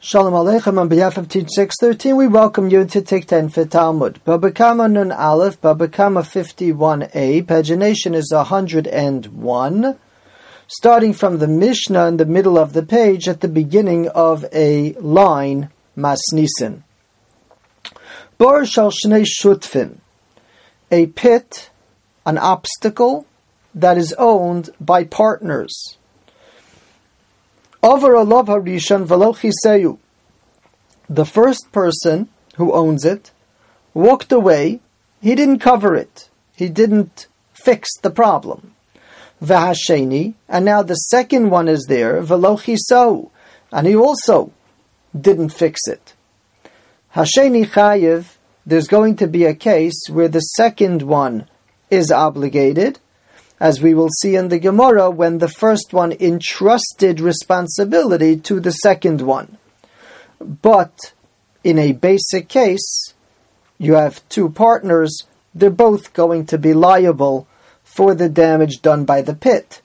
Shalom Aleichem, on behalf of Teach 613, we welcome you to Tik 10 for Talmud. Baba Kama Nun Aleph, Baba Kama 51a, pagination is 101, starting from the Mishnah in the middle of the page at the beginning of a line, Masnisin. Bar Shal Shnei Shutfin, a pit, an obstacle that is owned by partners. The first person who owns it walked away. He didn't cover it. He didn't fix the problem. V'hasheni, and now the second one is there. V'lo, and he also didn't fix it. Hasheni chayiv. There's going to be a case where the second one is obligated, as we will see in the Gemara, when the first one entrusted responsibility to the second one. But in a basic case, you have two partners, they're both going to be liable for the damage done by the pit.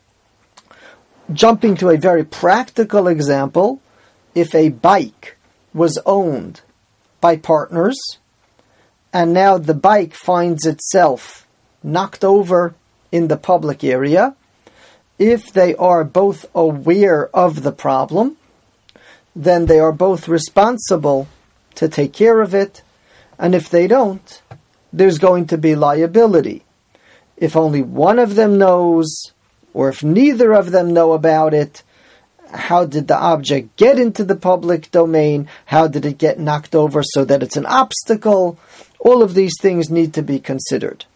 Jumping to a very practical example, if a bike was owned by partners, and now the bike finds itself knocked over in the public area, if they are both aware of the problem, then they are both responsible to take care of it, and if they don't, there's going to be liability. If only one of them knows, or if neither of them know about it, how did the object get into the public domain? How did it get knocked over so that it's an obstacle? All of these things need to be considered.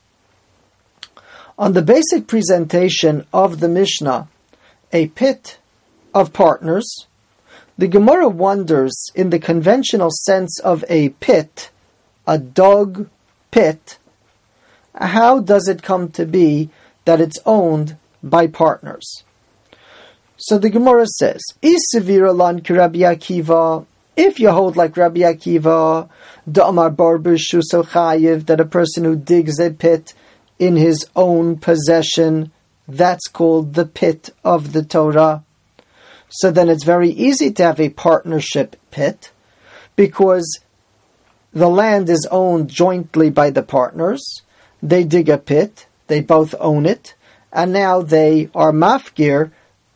On the basic presentation of the Mishnah, a pit of partners, the Gemara wonders, in the conventional sense of a pit, a dog pit, how does it come to be that it's owned by partners? So the Gemara says, Isavira lan ki Rabbi Akiva, if you hold like Rabbi Akiva, Da'amar bar b'shuso chayiv, that a person who digs a pit in his own possession, that's called the pit of the Torah. So then it's very easy to have a partnership pit, because the land is owned jointly by the partners. They dig a pit, they both own it, and now they are mafgir,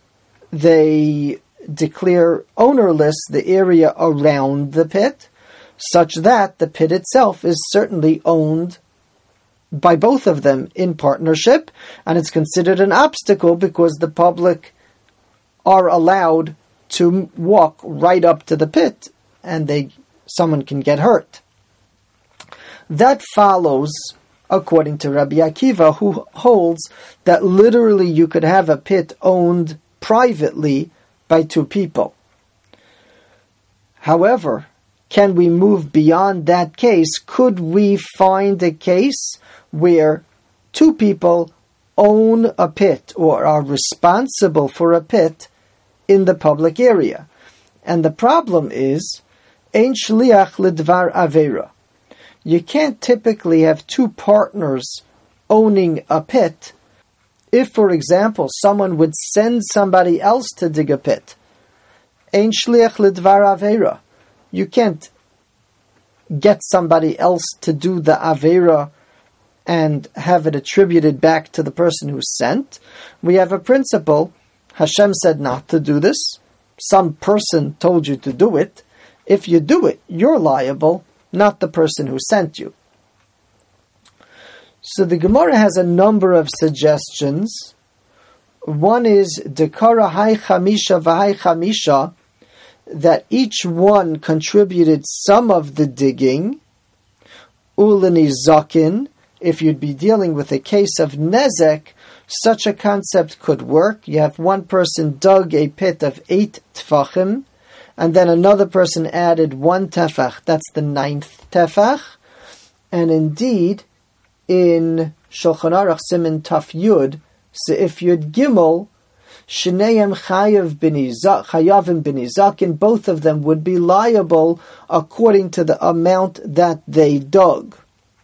they declare ownerless the area around the pit, such that the pit itself is certainly owned by both of them in partnership, and it's considered an obstacle because the public are allowed to walk right up to the pit and someone can get hurt. That follows, according to Rabbi Akiva, who holds that literally you could have a pit owned privately by two people. However, can we move beyond that case? Could we find a case where two people own a pit or are responsible for a pit in the public area? And the problem is, ein shliach lidvar avera. You can't typically have two partners owning a pit if, for example, someone would send somebody else to dig a pit. Ein shliach lidvar avera. You can't get somebody else to do the avera and have it attributed back to the person who sent. We have a principle. Hashem said not to do this. Some person told you to do it. If you do it, you're liable, not the person who sent you. So the Gemara has a number of suggestions. One is Dekara hai chamisha v'hai chamisha, that each one contributed some of the digging. Ulani zakin. If you'd be dealing with a case of nezek, such a concept could work. You have one person dug a pit of 8 tefachim, and then another person added 1 tefach. That's the 9th tefach. And indeed, in Shulchan Aruch Siman Taf Yud, Seif Yud Gimel, Shneihem Chayavim B'nizakin, both of them would be liable according to the amount that they dug.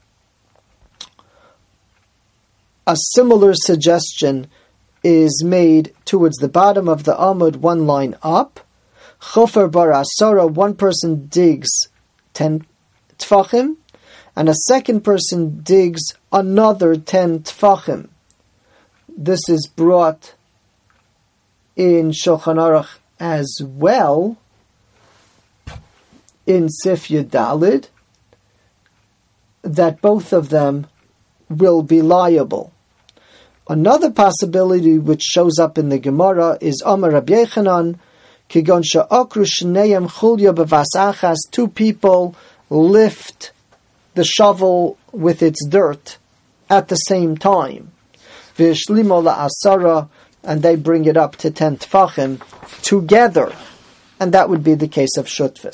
A similar suggestion is made towards the bottom of the Amud, one line up. Chofer bar asara, one person digs 10 tfachim, and a second person digs another 10 tfachim. This is brought in Shulchan Aruch as well, in Sif Yudalid, that both of them will be liable. Another possibility which shows up in the Gemara is Amar Rabbi Yechanan, Kigon she'okru shneihem chulya b'vas achas, two people lift the shovel with its dirt at the same time. V'shlimo la'asara, and they bring it up to 10 tfachim together. And that would be the case of shutfus.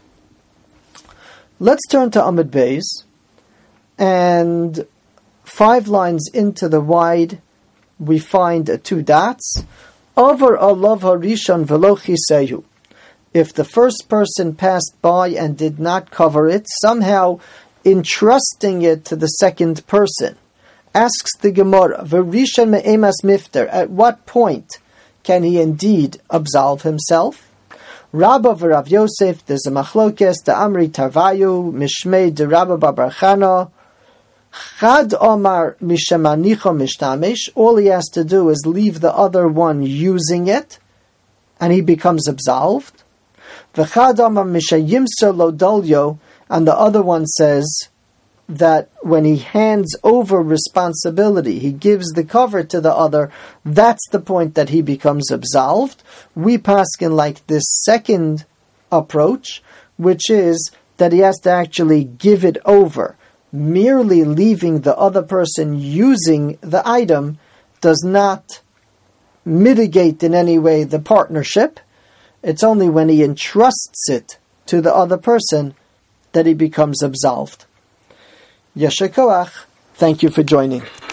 Let's turn to Amud Beis, and 5 lines into the wide, we find 2 dots. Over alav harishon v'lo chisehu. If the first person passed by and did not cover it, somehow entrusting it to the second person. Asks the Gemara, v'rishon me'emas mifter, at what point can he indeed absolve himself? Rabba v'Rav Yosef, there's a machlokes, the Amri Tarvayu, Mishmei de Rabba bar Chana, Chad Omar Mishamanicho Mishtamesh, all he has to do is leave the other one using it, and he becomes absolved. V'chad Omar Mishayimser Lo Dolyo, and the other one says that when he hands over responsibility, he gives the cover to the other, that's the point that he becomes absolved. We paskin like this second approach, which is that he has to actually give it over. Merely leaving the other person using the item does not mitigate in any way the partnership. It's only when he entrusts it to the other person that he becomes absolved. Yesher koach. Thank you for joining.